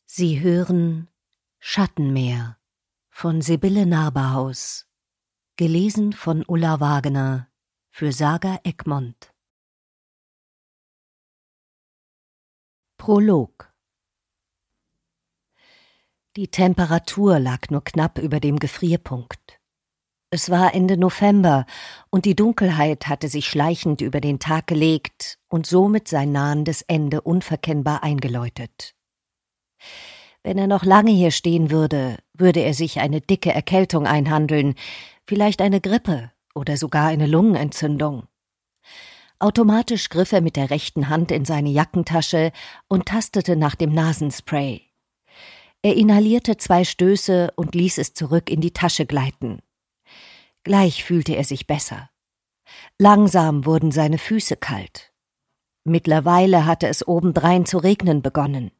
Sie hören Schattenmeer von Sibylle Narbehaus, gelesen von Ulla Wagner für Saga Egmont. Prolog. Die Temperatur lag nur knapp über dem Gefrierpunkt. Es war Ende November und die Dunkelheit hatte sich schleichend über den Tag gelegt und somit sein nahendes Ende unverkennbar eingeläutet. Wenn er noch lange hier stehen würde, würde er sich eine dicke Erkältung einhandeln, vielleicht eine Grippe oder sogar eine Lungenentzündung. Automatisch griff er mit der rechten Hand in seine Jackentasche und tastete nach dem Nasenspray. Er inhalierte 2 Stöße und ließ es zurück in die Tasche gleiten. Gleich fühlte er sich besser. Langsam wurden seine Füße kalt. Mittlerweile hatte es obendrein zu regnen begonnen.